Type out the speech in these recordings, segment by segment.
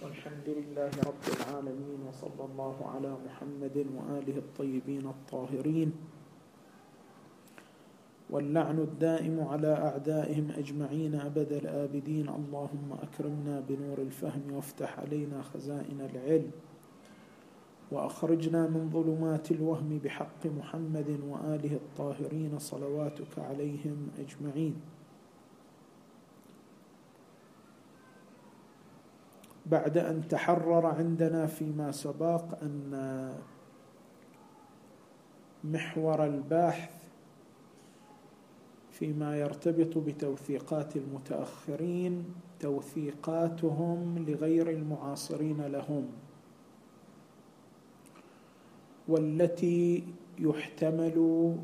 والحمد لله رب العالمين، وصلى الله على محمد وآله الطيبين الطاهرين، واللعن الدائم على أعدائهم أجمعين أبد الآبدين. اللهم أكرمنا بنور الفهم وافتح علينا خزائن العلم، وأخرجنا من ظلمات الوهم بحق محمد وآله الطاهرين صلواتك عليهم أجمعين. بعد أن تحرر عندنا فيما سبق أن محور البحث فيما يرتبط بتوثيقات المتأخرين توثيقاتهم لغير المعاصرين لهم، والتي يحتمل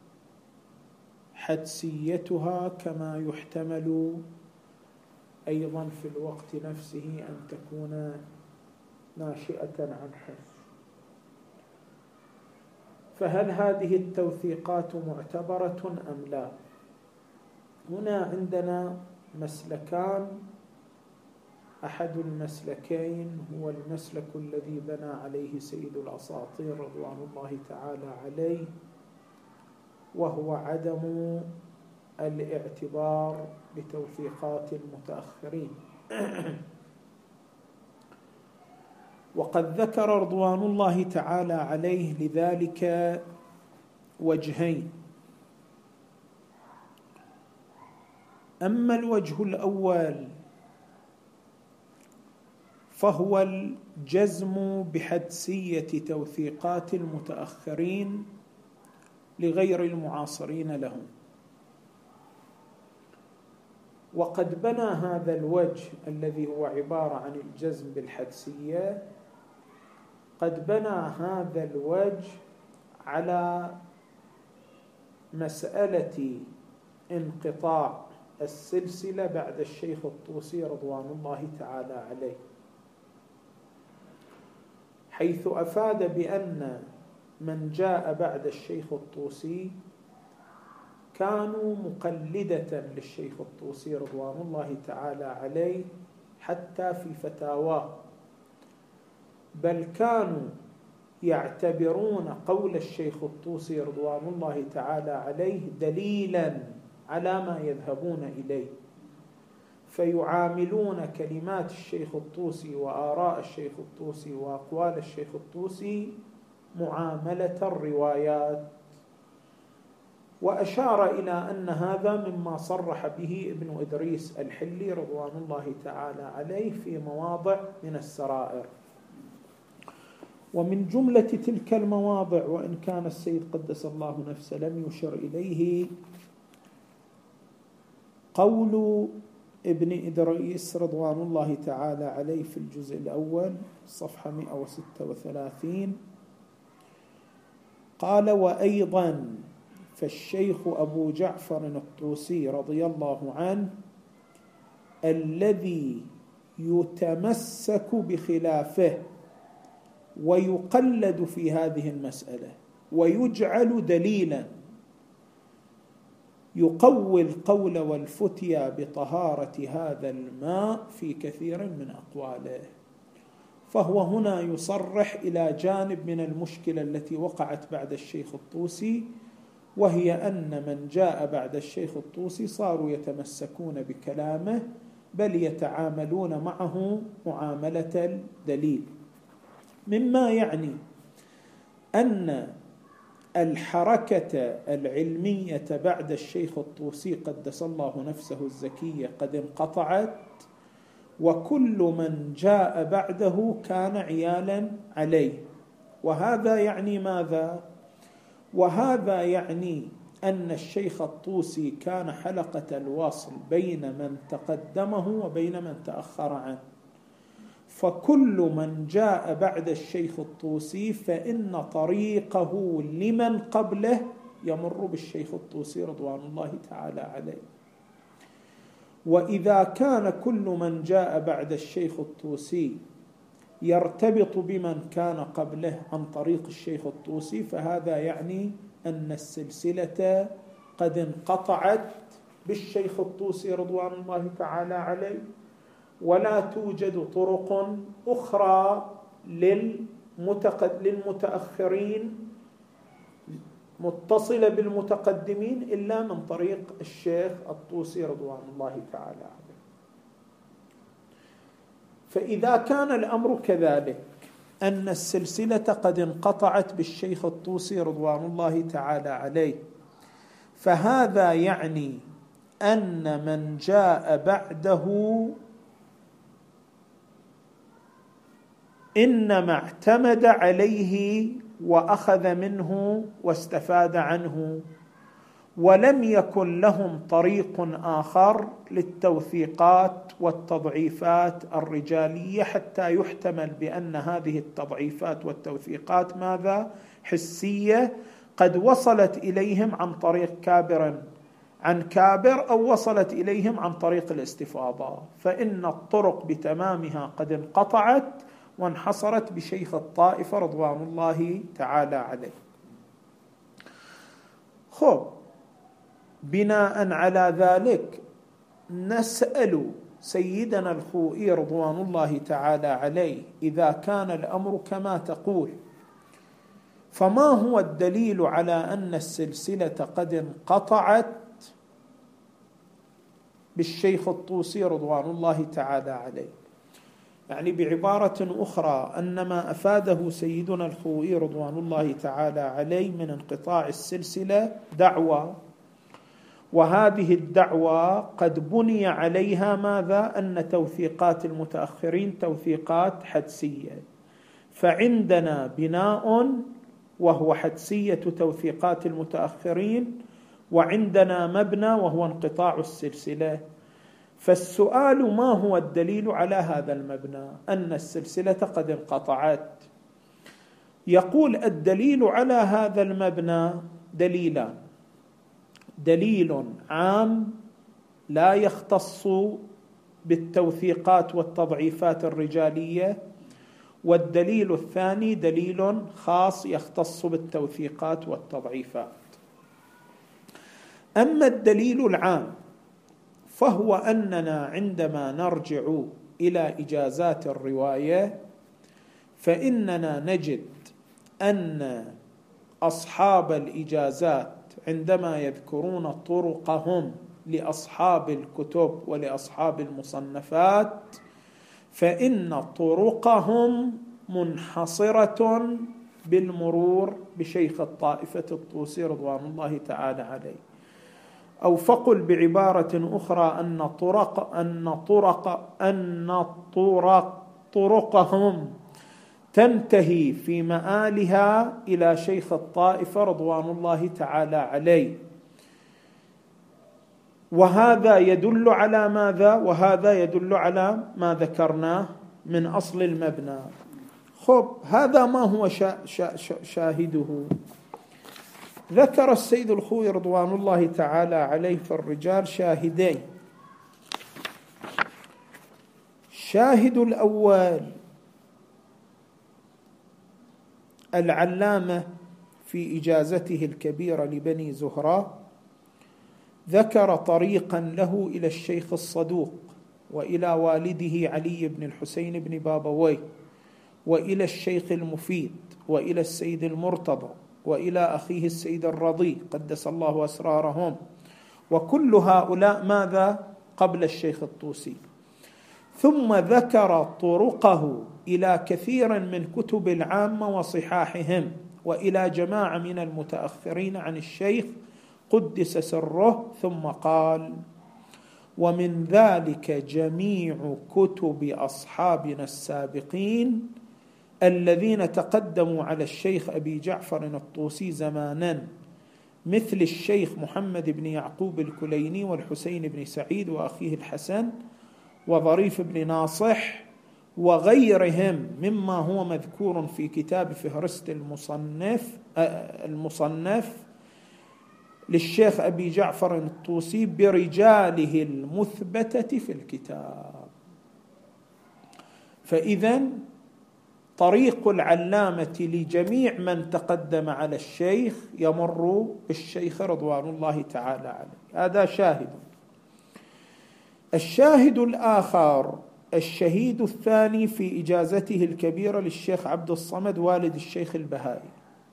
حدسيتها كما يحتمل أيضا في الوقت نفسه أن تكون ناشئة عن حس. فهل هذه التوثيقات معتبرة أم لا؟ هنا عندنا مسلكان. أحد المسلكين هو المسلك الذي بنى عليه سيد الأساطير رضوان الله تعالى عليه، وهو عدم الاعتبار بتوثيقات المتأخرين. وقد ذكر رضوان الله تعالى عليه لذلك وجهين. أما الوجه الأول فهو الجزم بحدسية توثيقات المتأخرين لغير المعاصرين لهم. وقد بنى هذا الوجه الذي هو عبارة عن الجزم بالحدسية، قد بنى هذا الوجه على مسألة انقطاع السلسلة بعد الشيخ الطوسي رضوان الله تعالى عليه، حيث أفاد بأن من جاء بعد الشيخ الطوسي كانوا مقلدة للشيخ الطوسي رضوان الله تعالى عليه حتى في فتاواه، بل كانوا يعتبرون قول الشيخ الطوسي رضوان الله تعالى عليه دليلا على ما يذهبون إليه، فيعاملون كلمات الشيخ الطوسي وآراء الشيخ الطوسي وأقوال الشيخ الطوسي معاملة الروايات. وأشار إلى أن هذا مما صرح به ابن إدريس الحلي رضوان الله تعالى عليه في مواضع من السرائر. ومن جملة تلك المواضع، وإن كان السيد قدس الله نفسه لم يشر إليه، قول ابن إدريس رضوان الله تعالى عليه في الجزء الأول صفحة 136، قال: وأيضا فالشيخ أبو جعفر الطوسي رضي الله عنه الذي يتمسك بخلافه ويقلد في هذه المسألة ويجعل دليلا يقوي القول والفتيا بطهارة هذا الماء في كثير من أقواله. فهو هنا يصرح إلى جانب من المشكلة التي وقعت بعد الشيخ الطوسي، وهي أن من جاء بعد الشيخ الطوسي صاروا يتمسكون بكلامه، بل يتعاملون معه معاملة الدليل، مما يعني أن الحركة العلمية بعد الشيخ الطوسي قدس الله نفسه الزكية قد انقطعت، وكل من جاء بعده كان عيالا عليه. وهذا يعني ماذا؟ وهذا يعني أن الشيخ الطوسي كان حلقة الوصل بين من تقدمه وبين من تأخر عنه، فكل من جاء بعد الشيخ الطوسي فإن طريقه لمن قبله يمر بالشيخ الطوسي رضوان الله تعالى عليه. وإذا كان كل من جاء بعد الشيخ الطوسي يرتبط بمن كان قبله عن طريق الشيخ الطوسي، فهذا يعني أن السلسلة قد انقطعت بالشيخ الطوسي رضوان الله تعالى عليه، ولا توجد طرق أخرى للمتأخرين متصلة بالمتقدمين إلا من طريق الشيخ الطوسي رضوان الله تعالى عليه. فإذا كان الأمر كذلك أن السلسلة قد انقطعت بالشيخ الطوسي رضوان الله تعالى عليه، فهذا يعني أن من جاء بعده إنما اعتمد عليه وأخذ منه واستفاد عنه، ولم يكن لهم طريق آخر للتوثيقات والتضعيفات الرجالية، حتى يحتمل بأن هذه التضعيفات والتوثيقات ماذا؟ حسية، قد وصلت إليهم عن طريق كابر عن كابر، أو وصلت إليهم عن طريق الاستفاضة، فإن الطرق بتمامها قد انقطعت وانحصرت بشيخ الطائفة رضوان الله تعالى عليه. خب، بناء على ذلك نسأل سيدنا الخوئي رضوان الله تعالى عليه: إذا كان الأمر كما تقول، فما هو الدليل على أن السلسلة قد انقطعت بالشيخ الطوسي رضوان الله تعالى عليه؟ يعني بعبارة أخرى، أن ما أفاده سيدنا الخوئي رضوان الله تعالى عليه من انقطاع السلسلة دعوة، وهذه الدعوة قد بني عليها ماذا؟ أن توثيقات المتأخرين توثيقات حدسية، فعندنا بناء وهو حدسية توثيقات المتأخرين، وعندنا مبنى وهو انقطاع السلسلة. فالسؤال: ما هو الدليل على هذا المبنى أن السلسلة قد انقطعت؟ يقول: الدليل على هذا المبنى دليلان: دليل عام لا يختص بالتوثيقات والتضعيفات الرجالية، والدليل الثاني دليل خاص يختص بالتوثيقات والتضعيفات. أما الدليل العام فهو أننا عندما نرجع إلى إجازات الرواية فإننا نجد أن أصحاب الإجازات عندما يذكرون طرقهم لأصحاب الكتب ولأصحاب المصنفات فإن طرقهم منحصرة بالمرور بشيخ الطائفة الطوسي رضوان الله تعالى عليه، أو فقل بعبارة أخرى أن طرقهم تنتهي في مآلها إلى شيخ الطائفة رضوان الله تعالى عليه. وهذا يدل على ماذا؟ وهذا يدل على ما ذكرناه من أصل المبنى. خب، هذا ما هو شاهده؟ ذكر السيد الخوئي رضوان الله تعالى عليه في الرجال شاهدين. الشاهد الأول العلامة في إجازته الكبيرة لبني زهراء ذكر طريقا له إلى الشيخ الصدوق وإلى والده علي بن الحسين بن بابويه وإلى الشيخ المفيد وإلى السيد المرتضى وإلى أخيه السيد الرضي قدس الله أسرارهم، وكل هؤلاء ماذا؟ قبل الشيخ الطوسي. ثم ذكر طرقه إلى كثير من كتب العامة وصحاحهم وإلى جماعة من المتأخرين عن الشيخ قدس سره، ثم قال: ومن ذلك جميع كتب أصحابنا السابقين الذين تقدموا على الشيخ أبي جعفر الطوسي زمانا، مثل الشيخ محمد بن يعقوب الكليني والحسين بن سعيد وأخيه الحسن وظريف بن ناصح وغيرهم مما هو مذكور في كتاب فهرست المصنف للشيخ أبي جعفر الطوسي برجاله المثبتة في الكتاب. فإذن طريق العلامة لجميع من تقدم على الشيخ يمر بالشيخ رضوان الله تعالى عليه. هذا شاهد. الشاهد الآخر الشهيد الثاني في إجازته الكبيرة للشيخ عبد الصمد والد الشيخ البهائي،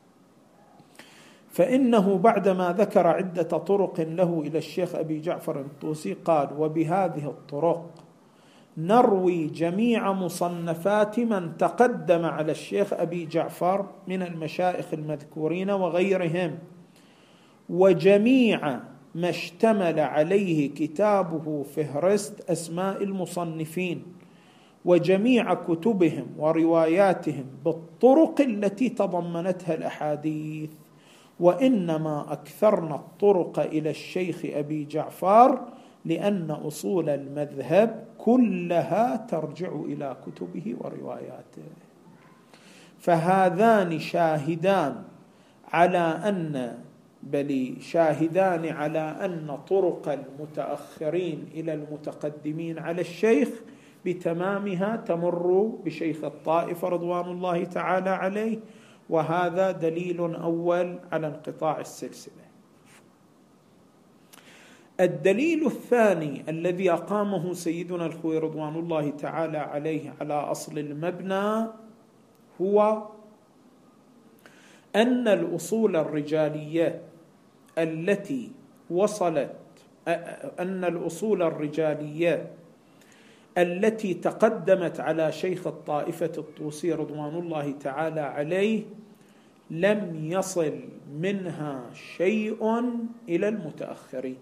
فإنه بعدما ذكر عدة طرق له إلى الشيخ أبي جعفر الطوسي قال: وبهذه الطرق نروي جميع مصنفات من تقدم على الشيخ أبي جعفر من المشايخ المذكورين وغيرهم، وجميع ما اشتمل عليه كتابه فهرست أسماء المصنفين، وجميع كتبهم ورواياتهم بالطرق التي تضمنتها الأحاديث، وإنما أكثرنا الطرق إلى الشيخ أبي جعفر لأن أصول المذهب كلها ترجع إلى كتبه ورواياته. فهذان شاهدان على أن طرق المتأخرين إلى المتقدمين على الشيخ بتمامها تمر بشيخ الطائفة رضوان الله تعالى عليه، وهذا دليل أول على انقطاع السلسلة. الدليل الثاني الذي أقامه سيدنا الخوئي رضوان الله تعالى عليه على أصل المبنى هو أن الأصول الرجالية التي تقدمت على شيخ الطائفة الطوسي رضوان الله تعالى عليه لم يصل منها شيء إلى المتأخرين،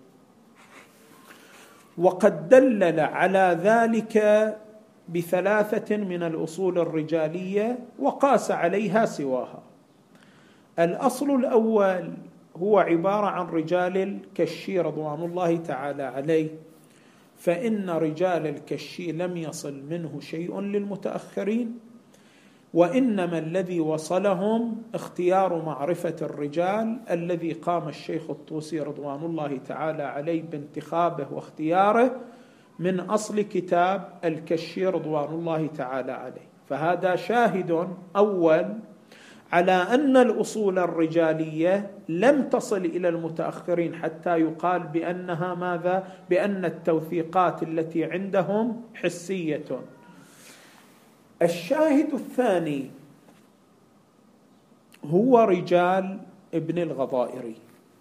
وقد دلل على ذلك ب3 من الأصول الرجالية وقاس عليها سواها. الأصل الأول هو عبارة عن رجال الكشي رضوان الله تعالى عليه، فإن رجال الكشي لم يصل منه شيء للمتأخرين، وإنما الذي وصلهم اختيار معرفة الرجال الذي قام الشيخ الطوسي رضوان الله تعالى عليه بانتخابه واختياره من أصل كتاب الكشي رضوان الله تعالى عليه. فهذا شاهد أول على أن الأصول الرجالية لم تصل إلى المتأخرين حتى يقال بأنها ماذا؟ بأن التوثيقات التي عندهم حسية. الشاهد الثاني هو رجال ابن الغضائري،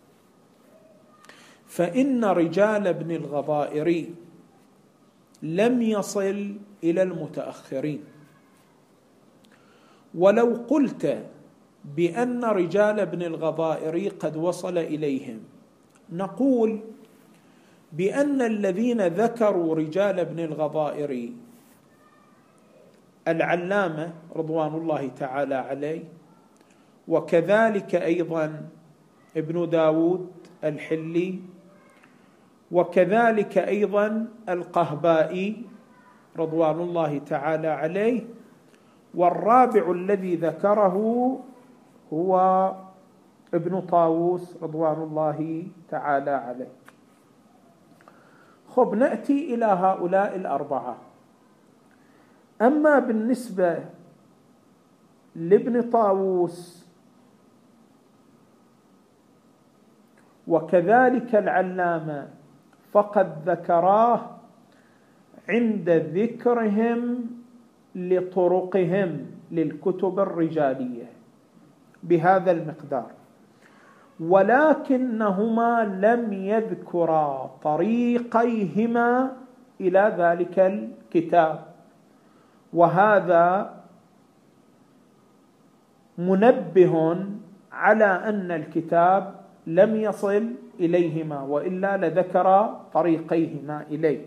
فإن رجال ابن الغضائري لم يصل إلى المتأخرين. ولو قلت بأن رجال ابن الغضائري قد وصل إليهم، نقول بأن الذين ذكروا رجال ابن الغضائري العلامة رضوان الله تعالى عليه، وكذلك أيضا ابن داود الحلي، وكذلك أيضا القهبائي رضوان الله تعالى عليه، والرابع الذي ذكره هو ابن طاووس رضوان الله تعالى عليه. خب، نأتي إلى هؤلاء الأربعة. أما بالنسبة لابن طاووس وكذلك العلامة فقد ذكراه عند ذكرهم لطرقهم للكتب الرجالية بهذا المقدار، ولكنهما لم يذكرا طريقيهما إلى ذلك الكتاب، وهذا منبه على أن الكتاب لم يصل إليهما، وإلا لذكر طريقيهما إليه.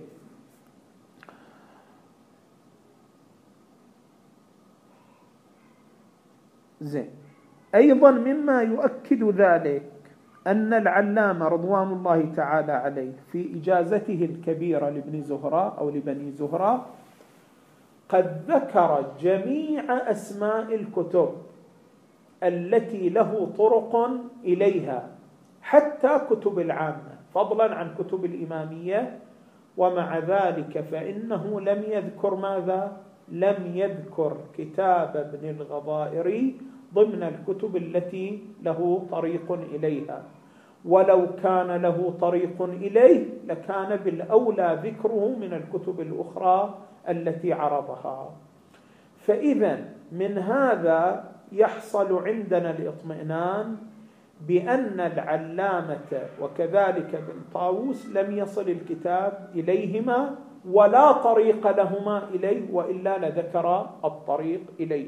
زين. أيضا مما يؤكد ذلك أن العلامة رضوان الله تعالى عليه في إجازته الكبيرة لابن زهراء أو لبني زهراء قد ذكر جميع أسماء الكتب التي له طرق إليها، حتى كتب العامة، فضلا عن كتب الإمامية. ومع ذلك فإنه لم يذكر ماذا؟ لم يذكر كتاب ابن الغضائري ضمن الكتب التي له طريق إليها، ولو كان له طريق إليه لكان بالأولى ذكره من الكتب الأخرى التي عرضها. فإذا من هذا يحصل عندنا الاطمئنان بأن العلامة وكذلك ابن طاووس لم يصل الكتاب إليهما ولا طريق لهما إليه، وإلا لذكر الطريق إليه.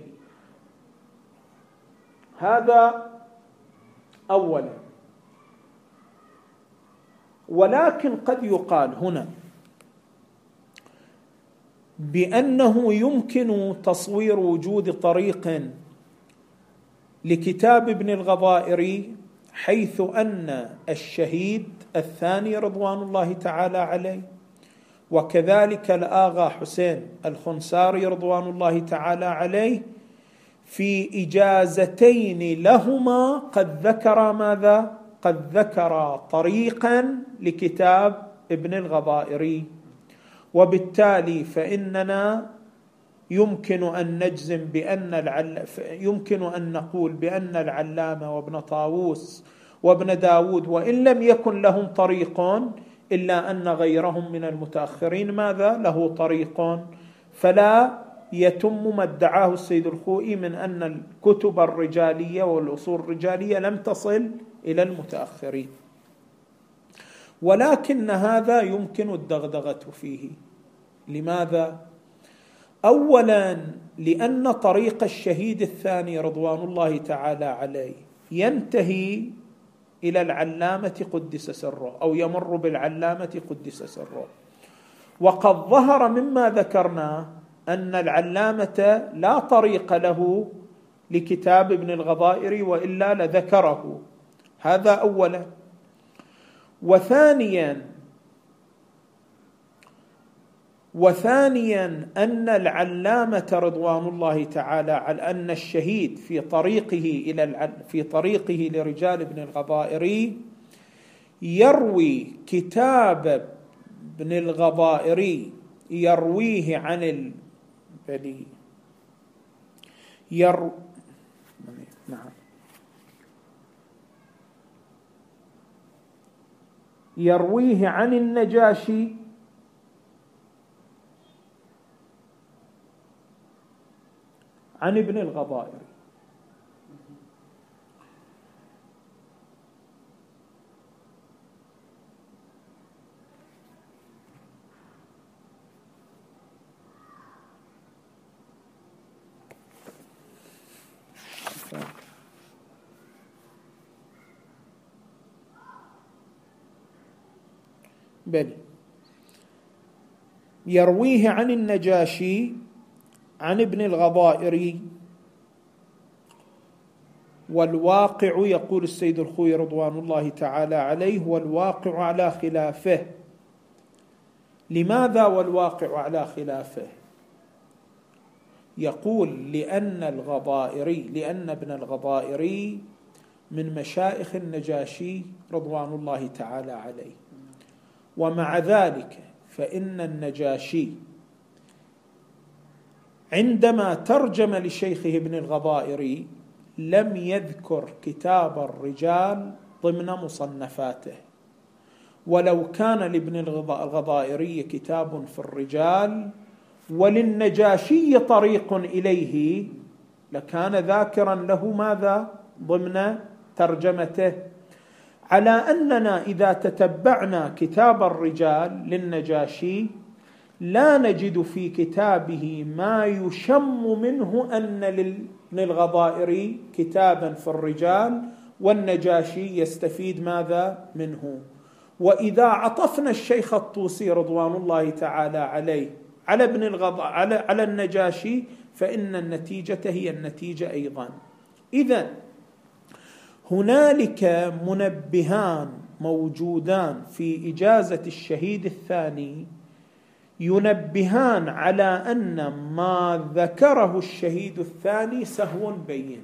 هذا أولا. ولكن قد يقال هنا بأنه يمكن تصوير وجود طريق لكتاب ابن الغضائري، حيث أن الشهيد الثاني رضوان الله تعالى عليه وكذلك الآغا حسين الخنساري رضوان الله تعالى عليه في إجازتين لهما قد ذكر ماذا؟ قد ذكر طريقا لكتاب ابن الغضائري. وبالتالي فإننا يمكن أن نجزم يمكن أن نقول بأن العلامة وابن طاووس وابن داود وإن لم يكن لهم طريق إلا أن غيرهم من المتأخرين ماذا؟ له طريق. فلا يتم ما ادعاه السيد الخوئي من أن الكتب الرجالية والأصول الرجالية لم تصل إلى المتأخرين. ولكن هذا يمكن الدغدغة فيه. لماذا؟ أولا لأن طريق الشهيد الثاني رضوان الله تعالى عليه ينتهي إلى العلامة قدس سره أو يمر بالعلامة قدس سره، وقد ظهر مما ذكرنا أن العلامة لا طريق له لكتاب ابن الغضائري وإلا لذكره. هذا أولا. وثانيا أن العلامة رضوان الله تعالى على أن الشهيد في طريقه لرجال ابن الغضائري يروي كتاب ابن الغضائري يرويه عن يرويه عن النجاشي عن ابن الغضائري. بل يرويه عن النجاشي عن ابن الغضائري. والواقع، يقول السيد الخوئي رضوان الله تعالى عليه، والواقع على خلافه. لماذا والواقع على خلافه؟ يقول لأن ابن الغضائري من مشايخ النجاشي رضوان الله تعالى عليه، ومع ذلك فإن النجاشي عندما ترجم لشيخه ابن الغضائري لم يذكر كتاب الرجال ضمن مصنفاته، ولو كان لابن الغضائري كتاب في الرجال وللنجاشي طريق إليه لكان ذاكرا له ماذا ضمن ترجمته. على أننا إذا تتبعنا كتاب الرجال للنجاشي لا نجد في كتابه ما يشم منه أن لابن الغضائري كتابا في الرجال والنجاشي يستفيد ماذا منه. وإذا عطفنا الشيخ الطوسي رضوان الله تعالى عليه على النجاشي فإن النتيجة هي النتيجة أيضا. إذن هنالك منبهان موجودان في إجازة الشهيد الثاني ينبهان على أن ما ذكره الشهيد الثاني سهو بين.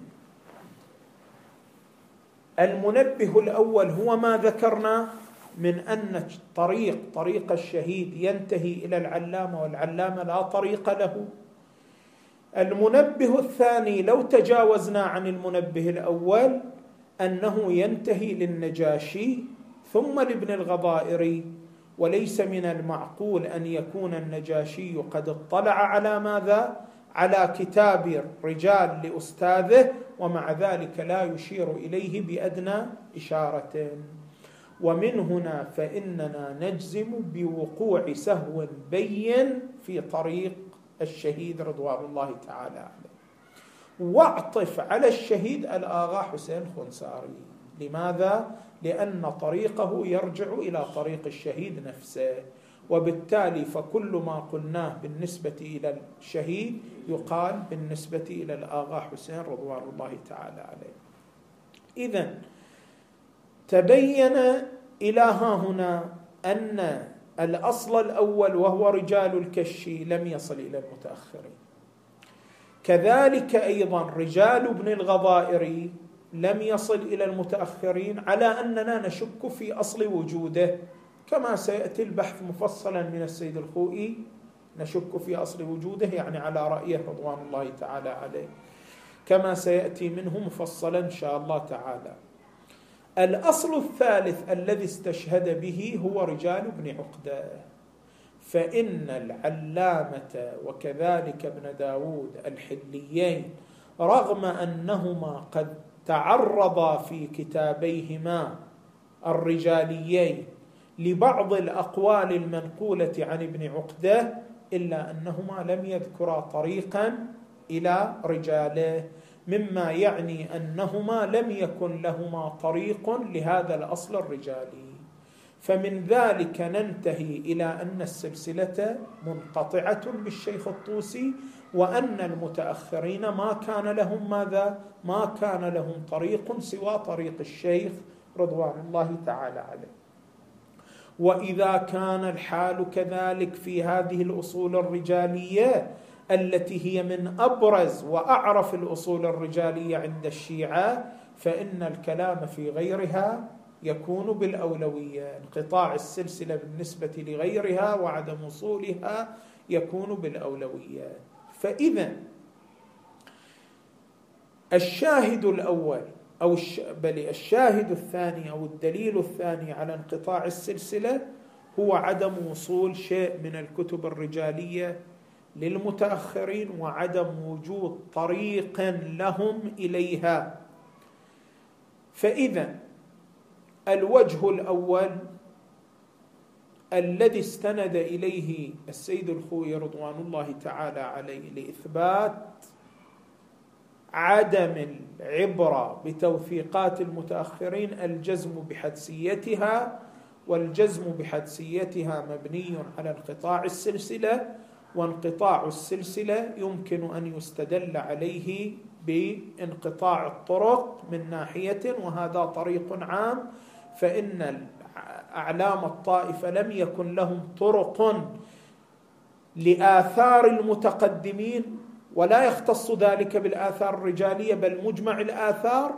المنبه الأول هو ما ذكرنا من أن طريق الشهيد ينتهي إلى العلامة والعلامة لا طريق له. المنبه الثاني لو تجاوزنا عن المنبه الأول أنه ينتهي للنجاشي ثم لابن الغضائري، وليس من المعقول أن يكون النجاشي قد اطلع على ماذا؟ على كتاب رجال لأستاذه، ومع ذلك لا يشير إليه بأدنى إشارة. ومن هنا فإننا نجزم بوقوع سهو بين في طريق الشهيد رضوان الله تعالى عليه. واعطف على الشهيد الآغا حسين خنساري. لماذا؟ لأن طريقه يرجع إلى طريق الشهيد نفسه، وبالتالي فكل ما قلناه بالنسبة إلى الشهيد يقال بالنسبة إلى الآغا حسين رضوان الله تعالى عليه. إذن تبين إلى هنا أن الأصل الأول وهو رجال الكشي لم يصل إلى المتأخرين، كذلك أيضا رجال ابن الغضائري لم يصل إلى المتأخرين، على أننا نشك في أصل وجوده، كما سيأتي البحث مفصلا من السيد الخوئي، نشك في أصل وجوده يعني على رأيه رضوان الله تعالى عليه، كما سيأتي منه مفصلا إن شاء الله تعالى. الأصل الثالث الذي استشهد به هو رجال ابن عقدة، فإن العلامة وكذلك ابن داود الحليين رغم أنهما قد تعرضا في كتابيهما الرجاليين لبعض الأقوال المنقولة عن ابن عقدة، إلا أنهما لم يذكرا طريقا إلى رجاله، مما يعني أنهما لم يكن لهما طريق لهذا الأصل الرجالي. فمن ذلك ننتهي إلى أن السلسلة منقطعة بالشيخ الطوسي، وأن المتأخرين ما كان لهم ماذا؟ ما كان لهم طريق سوى طريق الشيخ رضوان الله تعالى عليه. وإذا كان الحال كذلك في هذه الأصول الرجالية التي هي من أبرز وأعرف الأصول الرجالية عند الشيعة، فإن الكلام في غيرها يكون بالأولوية، انقطاع السلسلة بالنسبة لغيرها وعدم وصولها يكون بالأولوية. فإذا الشاهد الأول أو بل الشاهد الثاني أو الدليل الثاني على انقطاع السلسلة هو عدم وصول شيء من الكتب الرجالية للمتأخرين، وعدم وجود طريق لهم إليها. فإذا الوجه الأول الذي استند إليه السيد الخوئي رضوان الله تعالى عليه لإثبات عدم العبرة بتوثيقات المتأخرين الجزم بحدسيتها، والجزم بحدسيتها مبني على انقطاع السلسلة، وانقطاع السلسلة يمكن أن يستدل عليه بانقطاع الطرق من ناحية، وهذا طريق عام، فإن أعلام الطائفة لم يكن لهم طرق لآثار المتقدمين، ولا يختص ذلك بالآثار الرجالية بل مجمع الآثار،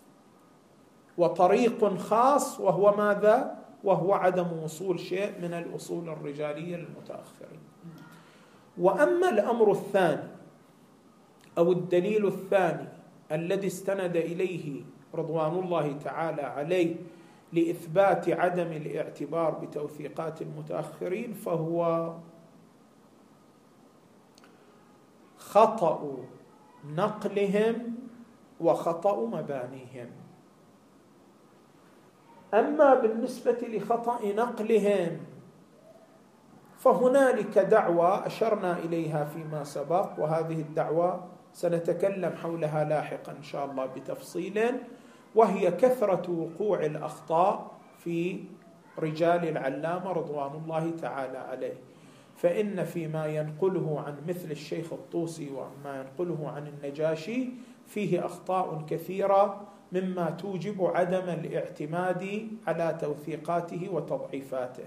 وطريق خاص وهو ماذا؟ وهو عدم وصول شيء من الأصول الرجالية للمتأخرين. وأما الأمر الثاني أو الدليل الثاني الذي استند إليه رضوان الله تعالى عليه لإثبات عدم الاعتبار بتوثيقات المتأخرين، فهو خطأ نقلهم وخطأ مبانيهم. أما بالنسبة لخطأ نقلهم فهنالك دعوة أشرنا إليها فيما سبق، وهذه الدعوة سنتكلم حولها لاحقا إن شاء الله بتفصيل، وهي كثرة وقوع الأخطاء في رجال العلامة رضوان الله تعالى عليه. فإن فيما ينقله عن مثل الشيخ الطوسي وما ينقله عن النجاشي فيه أخطاء كثيرة، مما توجب عدم الاعتماد على توثيقاته وتضعيفاته.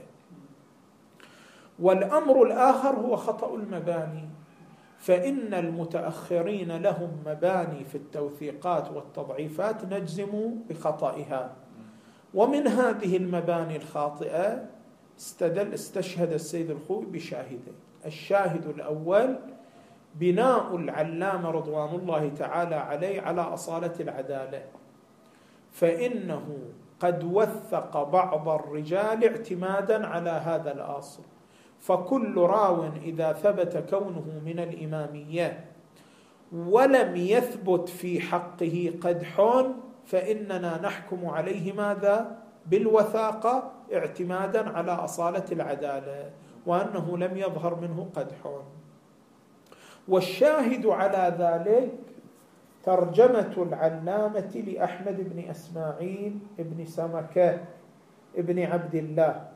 والأمر الآخر هو خطأ المباني، فإن المتأخرين لهم مباني في التوثيقات والتضعيفات نجزم بخطئها، ومن هذه المباني الخاطئة استشهد السيد الخوئي بشاهدين. الشاهد الأول بناء العلامة رضوان الله تعالى عليه على أصالة العدالة، فإنه قد وثق بعض الرجال اعتمادا على هذا الأصل، فكل راو إذا ثبت كونه من الإمامية ولم يثبت في حقه قدح فإننا نحكم عليه ماذا؟ بالوثاقة، اعتمادا على أصالة العدالة وأنه لم يظهر منه قدح. والشاهد على ذلك ترجمة العلامة لأحمد بن إسماعيل بن سمكة بن عبد الله.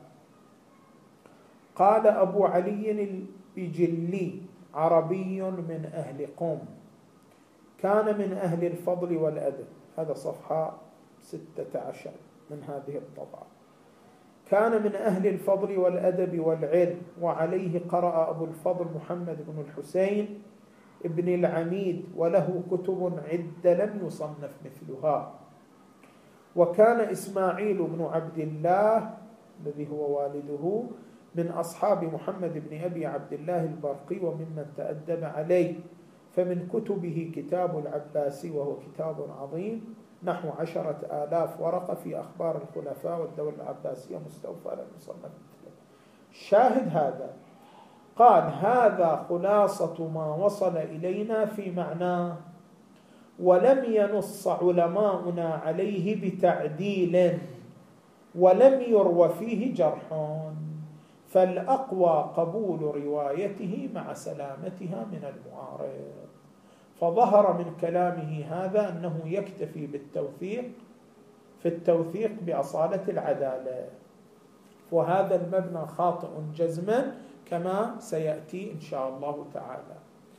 قال أبو علي البجلي عربي من أهل قوم، كان من أهل الفضل والأدب. هذا صفحة 16 من هذه الطبعة. كان من أهل الفضل والأدب والعلم، وعليه قرأ أبو الفضل محمد بن الحسين ابن العميد، وله كتب عدة لم يصنف مثلها. وكان إسماعيل بن عبد الله الذي هو والده من أصحاب محمد بن أبي عبد الله البرقي وممن تأدب عليه، فمن كتبه كتاب العباسي وهو كتاب عظيم نحو 10,000 ورقة في أخبار الخلفاء والدولة العباسية مستوفى لم يصنف مثله. شاهد هذا قال: هذا خلاصة ما وصل إلينا في معناه، ولم ينص علماؤنا عليه بتعديل، ولم يروى فيه جرح، فالأقوى قبول روايته مع سلامتها من المعارض. فظهر من كلامه هذا أنه يكتفي في التوثيق بأصالة العدالة، وهذا المبنى خاطئ جزما كما سيأتي إن شاء الله تعالى.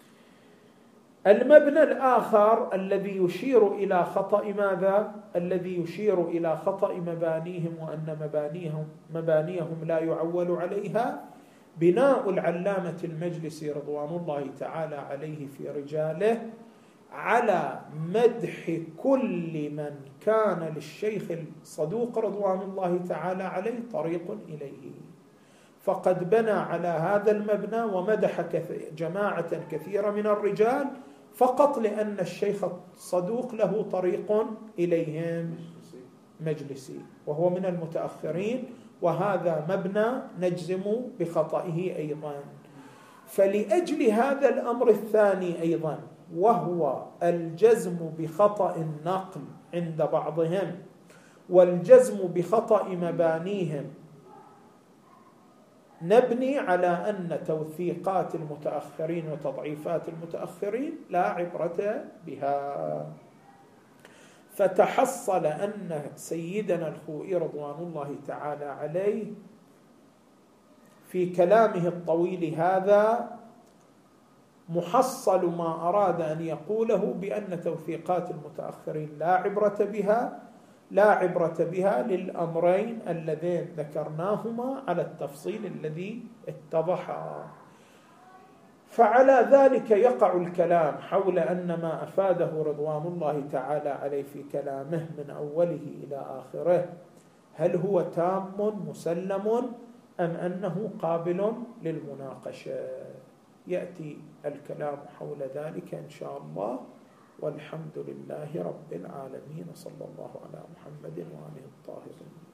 المبنى الآخر الذي يشير إلى خطأ ماذا؟ الذي يشير إلى خطأ مبانيهم، وأن مبانيهم لا يعول عليها، بناء العلامة المجلسي رضوان الله تعالى عليه في رجاله على مدح كل من كان للشيخ الصدوق رضوان الله تعالى عليه طريق إليه، فقد بنى على هذا المبنى ومدح جماعة كثيرة من الرجال فقط لأن الشيخ الصدوق له طريق إليهم مجلسي، وهو من المتأخرين، وهذا مبنى نجزم بخطئه أيضا. فلأجل هذا الأمر الثاني أيضا، وهو الجزم بخطأ النقل عند بعضهم والجزم بخطأ مبانيهم، نبني على أن توثيقات المتأخرين وتضعيفات المتأخرين لا عبرة بها. فتحصل أن سيدنا الخوئي رضوان الله تعالى عليه في كلامه الطويل هذا محصل ما أراد أن يقوله بأن توثيقات المتأخرين لا عبرة بها للأمرين اللذين ذكرناهما على التفصيل الذي اتضح. فعلى ذلك يقع الكلام حول أن ما أفاده رضوان الله تعالى عليه في كلامه من أوله إلى آخره هل هو تام مسلم أم أنه قابل للمناقشة. يأتي الكلام حول ذلك إن شاء الله، والحمد لله رب العالمين، صلى الله على محمد وآله الطاهرين.